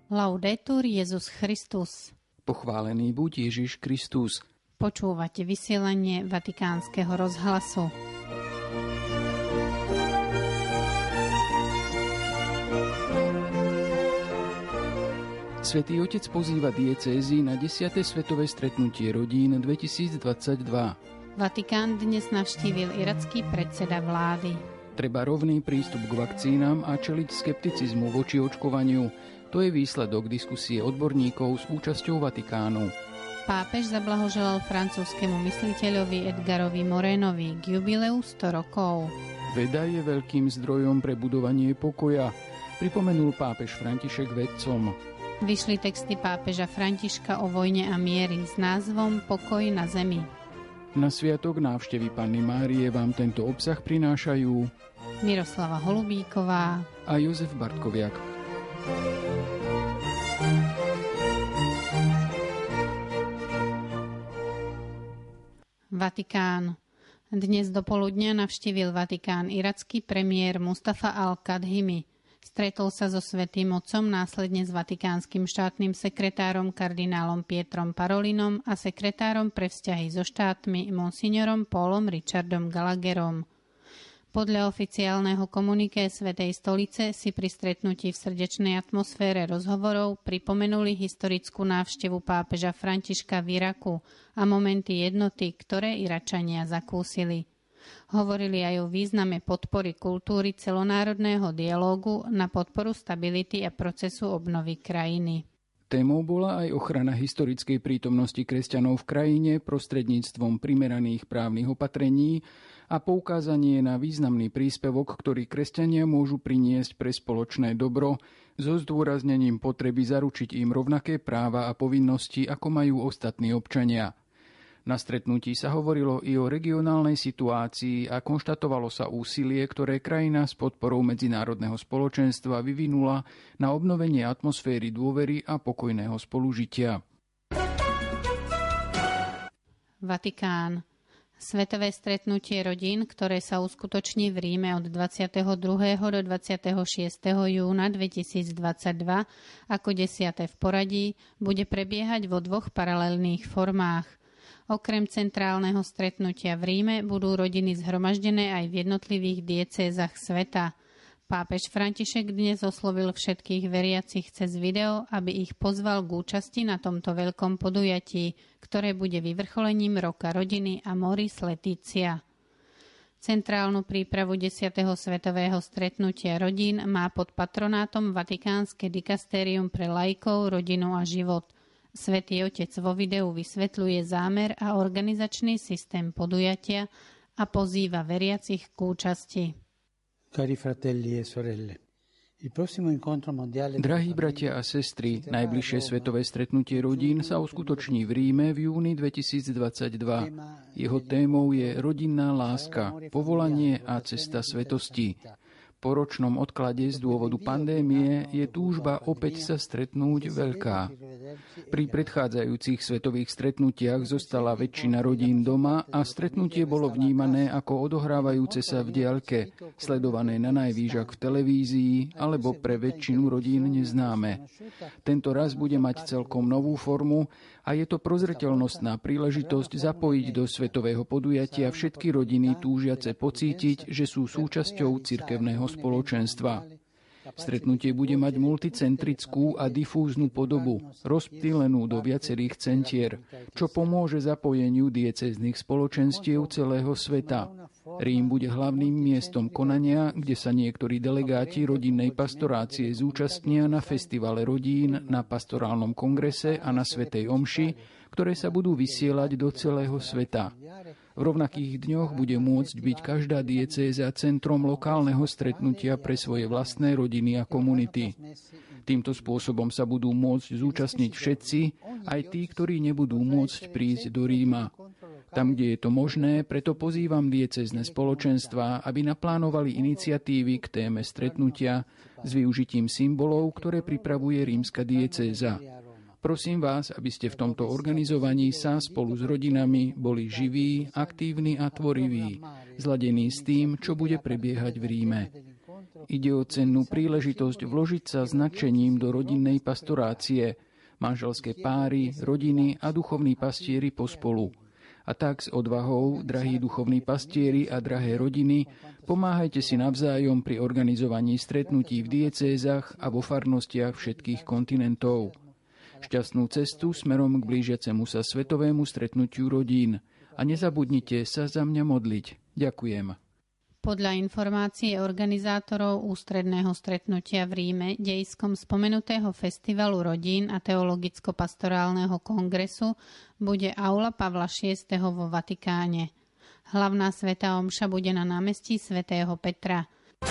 Laudetur Jesus Christus. Pochválený buď Ježiš Kristus. Počúvate vysielanie Vatikánskeho rozhlasu. Svätý Otec pozýva diecézy na 10. svetové stretnutie rodín 2022. Vatikán dnes navštívil iracký predseda vlády. Treba rovný prístup k vakcínám a čeliť skepticizmu voči očkovaniu. To je výsledok diskusie odborníkov s účasťou Vatikánu. Pápež zablahoželal francúzskému mysliteľovi Edgarovi Morénovi k jubileu 100 rokov. Veda je veľkým zdrojom pre budovanie pokoja, pripomenul pápež František vedcom. Vyšli texty pápeža Františka o vojne a miery s názvom Pokoj na zemi. Na sviatok návštevy Panny Márie vám tento obsah prinášajú Miroslava Holubíková a Jozef Bartkoviak. Vatikán. Dnes dopoludnia navštívil Vatikán iracký premiér Mustafa al-Kadhimi. Stretol sa so Svätým Otcom, následne s vatikánskym štátnym sekretárom kardinálom Pietrom Parolinom a sekretárom pre vzťahy so štátmi monsignorom Paulom Richardom Gallagherom. Podľa oficiálneho komuniké Svätej stolice si pri stretnutí v srdečnej atmosfére rozhovorov pripomenuli historickú návštevu pápeža Františka v Iraku a momenty jednoty, ktoré Iračania zakúsili. Hovorili aj o význame podpory kultúry celonárodného dialógu na podporu stability a procesu obnovy krajiny. Témou bola aj ochrana historickej prítomnosti kresťanov v krajine prostredníctvom primeraných právnych opatrení a poukázanie na významný príspevok, ktorý kresťania môžu priniesť pre spoločné dobro, so zdôraznením potreby zaručiť im rovnaké práva a povinnosti, ako majú ostatní občania. Na stretnutí sa hovorilo i o regionálnej situácii a konštatovalo sa úsilie, ktoré krajina s podporou medzinárodného spoločenstva vyvinula na obnovenie atmosféry dôvery a pokojného spolužitia. Vatikán. Svetové stretnutie rodín, ktoré sa uskutoční v Ríme od 22. do 26. júna 2022 ako 10. v poradí, bude prebiehať vo dvoch paralelných formách. Okrem centrálneho stretnutia v Ríme budú rodiny zhromaždené aj v jednotlivých diecézach sveta. Pápež František dnes oslovil všetkých veriacich cez video, aby ich pozval k účasti na tomto veľkom podujatí, ktoré bude vyvrcholením roka rodiny Amoris Laetitia. Centrálnu prípravu 10. svetového stretnutia rodín má pod patronátom Vatikánske dikastérium pre laikov, rodinu a život. Svätý Otec vo videu vysvetľuje zámer a organizačný systém podujatia a pozýva veriacich k účasti. Cari fratelli e sorelle, Drahí bratia a sestry, najbližšie svetové stretnutie rodín sa uskutoční v Ríme v júni 2022. Jeho témou je rodinná láska, povolanie a cesta svetosti. Po ročnom odklade z dôvodu pandémie je túžba opäť sa stretnúť veľká. Pri predchádzajúcich svetových stretnutiach zostala väčšina rodín doma a stretnutie bolo vnímané ako odohrávajúce sa v diaľke, sledované na najvýžak v televízii alebo pre väčšinu rodín neznáme. Tento raz bude mať celkom novú formu a je to prozreteľnostná príležitosť zapojiť do svetového podujatia všetky rodiny túžiace pocítiť, že sú súčasťou cirkevného spoločenstva. Stretnutie bude mať multicentrickú a difúznu podobu, rozptýlenú do viacerých centier, čo pomôže zapojeniu diecéznych spoločenstiev celého sveta. Rím bude hlavným miestom konania, kde sa niektorí delegáti rodinnej pastorácie zúčastnia na festivale rodín, na pastorálnom kongrese a na svätej omši, ktoré sa budú vysielať do celého sveta. V rovnakých dňoch bude môcť byť každá diecéza centrom lokálneho stretnutia pre svoje vlastné rodiny a komunity. Týmto spôsobom sa budú môcť zúčastniť všetci, aj tí, ktorí nebudú môcť prísť do Ríma. Tam, kde je to možné, preto pozývam diecézne spoločenstvá, aby naplánovali iniciatívy k téme stretnutia s využitím symbolov, ktoré pripravuje rímska diecéza. Prosím vás, aby ste v tomto organizovaní sa spolu s rodinami boli živí, aktívni a tvoriví, zladení s tým, čo bude prebiehať v Ríme. Ide o cennú príležitosť vložiť sa s nadšením do rodinnej pastorácie, manželské páry, rodiny a duchovní pastieri pospolu. A tak s odvahou, drahí duchovní pastieri a drahé rodiny, pomáhajte si navzájom pri organizovaní stretnutí v diecézach a vo farnostiach všetkých kontinentov. Šťastnú cestu smerom k blížiacemu sa svetovému stretnutiu rodín. A nezabudnite sa za mňa modliť. Ďakujem. Podľa informácií organizátorov ústredného stretnutia v Ríme, dejskom spomenutého festivalu rodín a teologicko-pastorálneho kongresu, bude aula Pavla VI. Vo Vatikáne. Hlavná svätá omša bude na námestí svätého Petra.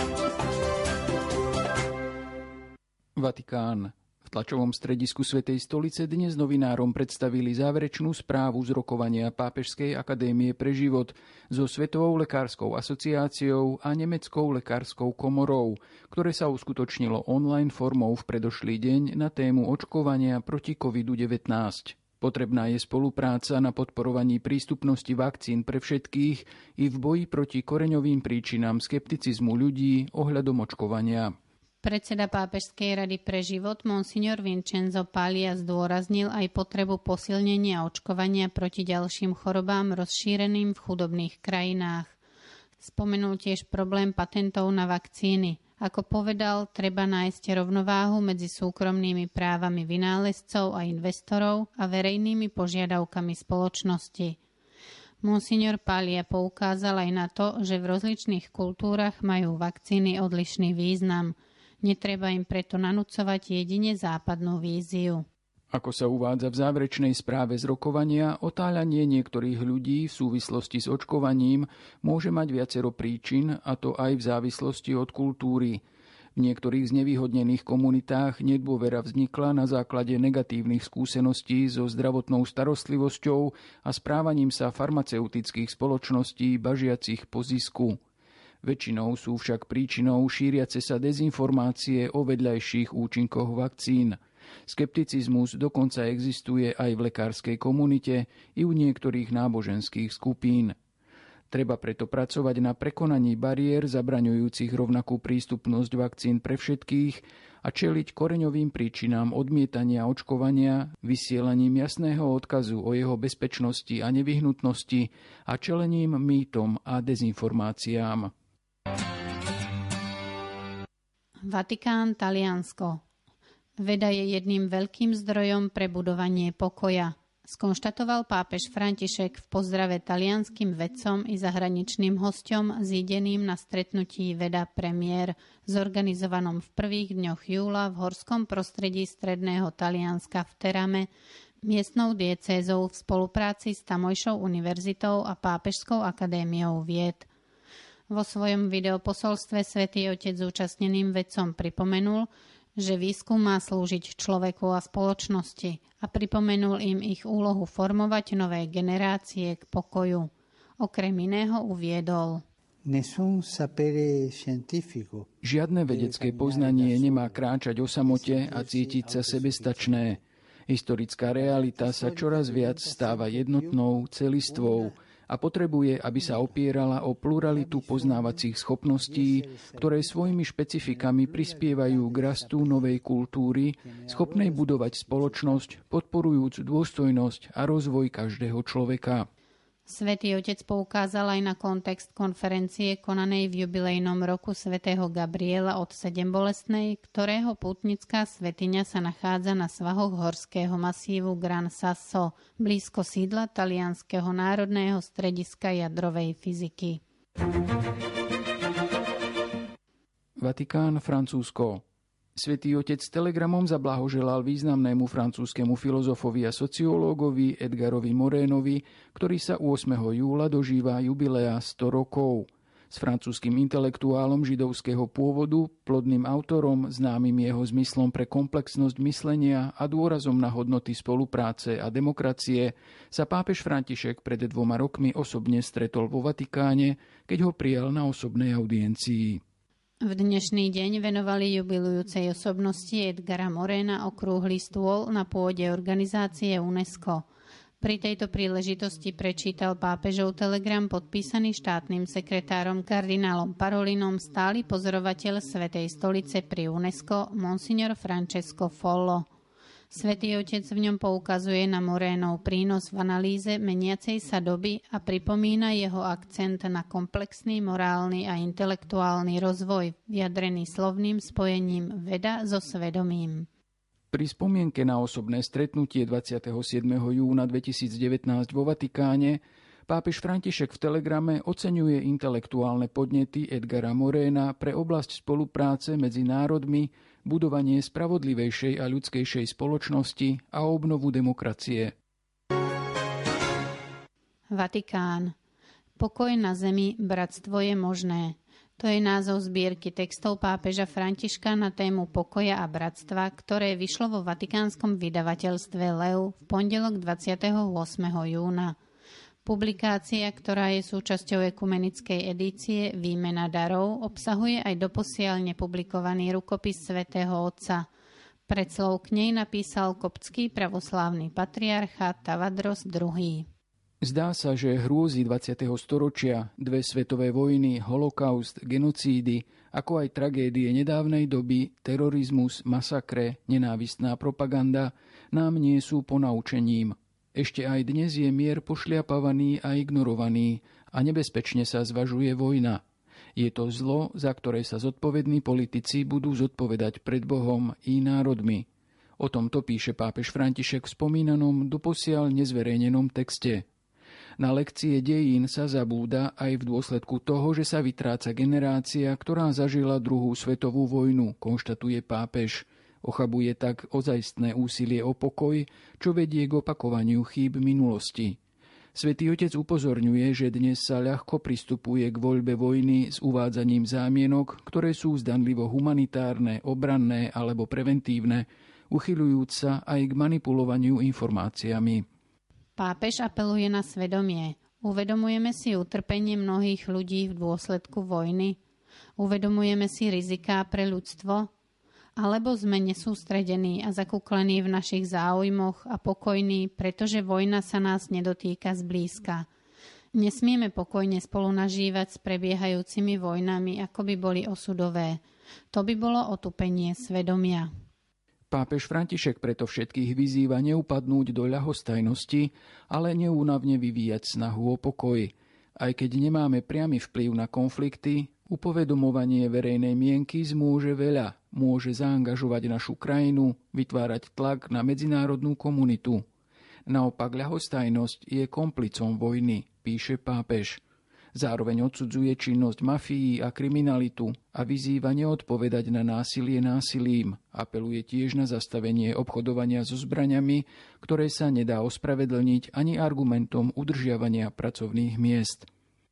Vatikán. V tlačovom stredisku Svätej stolice dnes novinárom predstavili záverečnú správu z rokovania Pápežskej akadémie pre život so Svetovou lekárskou asociáciou a Nemeckou lekárskou komorou, ktoré sa uskutočnilo online formou v predošlý deň na tému očkovania proti COVID-19. Potrebná je spolupráca na podporovaní prístupnosti vakcín pre všetkých i v boji proti koreňovým príčinám skepticizmu ľudí ohľadom očkovania. Predseda Pápežskej rady pre život Monsignor Vincenzo Paglia zdôraznil aj potrebu posilnenia očkovania proti ďalším chorobám rozšíreným v chudobných krajinách. Spomenul tiež problém patentov na vakcíny. Ako povedal, treba nájsť rovnováhu medzi súkromnými právami vynálezcov a investorov a verejnými požiadavkami spoločnosti. Monsignor Paglia poukázal aj na to, že v rozličných kultúrach majú vakcíny odlišný význam. Netreba im preto nanúcovať jedine západnú víziu. Ako sa uvádza v záverečnej správe z rokovania, otáľanie niektorých ľudí v súvislosti s očkovaním môže mať viacero príčin, a to aj v závislosti od kultúry. V niektorých znevýhodnených komunitách nedôvera vznikla na základe negatívnych skúseností so zdravotnou starostlivosťou a správaním sa farmaceutických spoločností bažiacich po zisku. Väčšinou sú však príčinou šíriace sa dezinformácie o vedľajších účinkoch vakcín. Skepticizmus dokonca existuje aj v lekárskej komunite i u niektorých náboženských skupín. Treba preto pracovať na prekonaní bariér zabraňujúcich rovnakú prístupnosť vakcín pre všetkých a čeliť koreňovým príčinám odmietania očkovania vysielaním jasného odkazu o jeho bezpečnosti a nevyhnutnosti a čelením mýtom a dezinformáciám. Vatikán, Taliansko. Veda je jedným veľkým zdrojom pre budovanie pokoja, skonštatoval pápež František v pozdrave talianskym vedcom i zahraničným hosťom zídeným na stretnutí Veda Premier, zorganizovanom v prvých dňoch júla v horskom prostredí stredného Talianska v Terame, miestnou diecézou v spolupráci s tamojšou univerzitou a Pápežskou akadémiou vied. Vo svojom videoposolstve Svätý Otec zúčastneným vedcom pripomenul, že výskum má slúžiť človeku a spoločnosti a pripomenul im ich úlohu formovať nové generácie k pokoju. Okrem iného uviedol: Žiadne vedecké poznanie nemá kráčať o samote a cítiť sa sebestačné. Historická realita sa čoraz viac stáva jednotnou, celistvou a potrebuje, aby sa opierala o pluralitu poznávacích schopností, ktoré svojimi špecifikami prispievajú k rastu novej kultúry, schopnej budovať spoločnosť, podporujúc dôstojnosť a rozvoj každého človeka. Svätý Otec poukázal aj na kontext konferencie konanej v jubilejnom roku svätého Gabriela od Sedembolestnej, ktorého pútnická svätyňa sa nachádza na svahoch horského masívu Gran Sasso, blízko sídla Talianskeho národného strediska jadrovej fyziky. Vatikán, Francúzsko. Svätý Otec telegramom zablahoželal významnému francúzskemu filozofovi a sociológovi Edgarovi Morénovi, ktorý sa 8. júla dožíva jubilea 100 rokov. S francúzskym intelektuálom židovského pôvodu, plodným autorom, známym jeho zmyslom pre komplexnosť myslenia a dôrazom na hodnoty spolupráce a demokracie, sa pápež František pred 2 rokmi osobne stretol vo Vatikáne, keď ho prijal na osobnej audiencii. V dnešný deň venovali jubilujúcej osobnosti Edgara Moréna okrúhly stôl na pôde organizácie UNESCO. Pri tejto príležitosti prečítal pápežov telegram podpísaný štátnym sekretárom kardinálom Parolinom stály pozorovateľ Svätej stolice pri UNESCO monsignor Francesco Follo. Svätý Otec v ňom poukazuje na Morénov prínos v analýze meniacej sa doby a pripomína jeho akcent na komplexný morálny a intelektuálny rozvoj, vyjadrený slovným spojením veda so svedomím. Pri spomienke na osobné stretnutie 27. júna 2019 vo Vatikáne pápež František v telegrame oceňuje intelektuálne podnety Edgara Moréna pre oblasť spolupráce medzi národmi, budovanie spravodlivejšej a ľudskejšej spoločnosti a obnovu demokracie. Vatikán. Pokoj na zemi, bratstvo je možné. To je názov zbierky textov pápeža Františka na tému pokoja a bratstva, ktoré vyšlo vo vatikánskom vydavateľstve Leu v pondelok 28. júna. Publikácia, ktorá je súčasťou ekumenickej edície Výmena darov, obsahuje aj doposiaľ nepublikovaný rukopis svätého Otca. Predslov k nej napísal koptský pravoslávny patriarcha Tavadros II. Zdá sa, že hrôzy 20. storočia, dve svetové vojny, holokaust, genocídy, ako aj tragédie nedávnej doby, terorizmus, masakre, nenávistná propaganda, nám nie sú ponaučením. Ešte aj dnes je mier pošliapavaný a ignorovaný a nebezpečne sa zvažuje vojna. Je to zlo, za ktoré sa zodpovední politici budú zodpovedať pred Bohom i národmi. O tomto píše pápež František v spomínanom doposiaľ nezverejnenom texte. Na lekcie dejín sa zabúda aj v dôsledku toho, že sa vytráca generácia, ktorá zažila druhú svetovú vojnu, konštatuje pápež. Ochabuje tak ozajstné úsilie o pokoj, čo vedie k opakovaniu chýb minulosti. Svätý Otec upozorňuje, že dnes sa ľahko pristupuje k voľbe vojny s uvádzaním zámienok, ktoré sú zdanlivo humanitárne, obranné alebo preventívne, uchyľujúc sa aj k manipulovaniu informáciami. Pápež apeluje na svedomie. Uvedomujeme si utrpenie mnohých ľudí v dôsledku vojny? Uvedomujeme si riziká pre ľudstvo? Alebo sme nesústredení a zakúklení v našich záujmoch a pokojní, pretože vojna sa nás nedotýka zblízka? Nesmieme pokojne spolu nažívať s prebiehajúcimi vojnami, ako by boli osudové. To by bolo otupenie svedomia. Pápež František preto všetkých vyzýva neupadnúť do ľahostajnosti, ale neúnavne vyvíjať snahu o pokoj. Aj keď nemáme priamy vplyv na konflikty, upovedomovanie verejnej mienky zmôže veľa, môže zaangažovať našu krajinu, vytvárať tlak na medzinárodnú komunitu. Naopak ľahostajnosť je komplicom vojny, píše pápež. Zároveň odsudzuje činnosť mafií a kriminalitu a vyzýva neodpovedať na násilie násilím. Apeluje tiež na zastavenie obchodovania so zbraňami, ktoré sa nedá ospravedlniť ani argumentom udržiavania pracovných miest.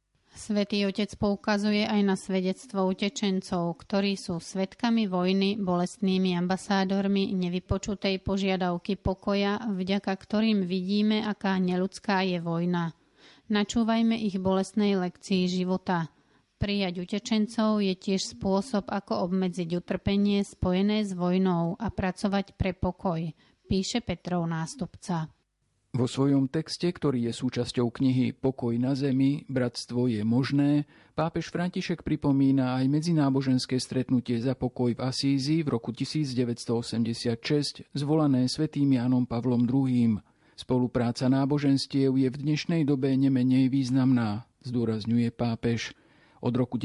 Svätý Otec poukazuje aj na svedectvo utečencov, ktorí sú svedkami vojny, bolestnými ambasádormi nevypočutej požiadavky pokoja, vďaka ktorým vidíme, aká neľudská je vojna. Načúvajme ich bolestnej lekcii života. Prijať utečencov je tiež spôsob, ako obmedziť utrpenie spojené s vojnou a pracovať pre pokoj, píše Petrov nástupca. Vo svojom texte, ktorý je súčasťou knihy Pokoj na zemi, bratstvo je možné, pápež František pripomína aj medzináboženské stretnutie za pokoj v Asízi v roku 1986, zvolané svätým Jánom Pavlom II. Spolupráca náboženstiev je v dnešnej dobe nemenej významná, zdôrazňuje pápež. Od roku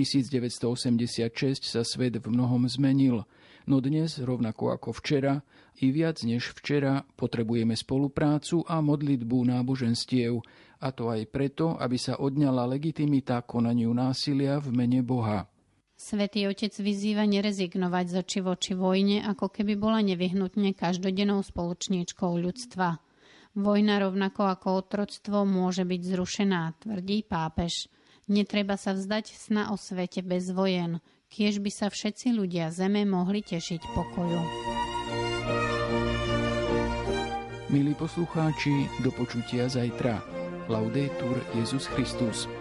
1986 sa svet v mnohom zmenil, no dnes, rovnako ako včera, i viac než včera, potrebujeme spoluprácu a modlitbu náboženstiev, a to aj preto, aby sa odňala legitimita konaniu násilia v mene Boha. Svätý Otec vyzýva nerezignovať z oči voči vojne, ako keby bola nevyhnutne každodennou spoločníčkou ľudstva. Vojna rovnako ako otroctvo môže byť zrušená, tvrdí pápež. Netreba sa vzdať sna o svete bez vojen, kiež by sa všetci ľudia zeme mohli tešiť pokoju. Milí poslucháči, do počutia zajtra. Laudetur Jesus Christus.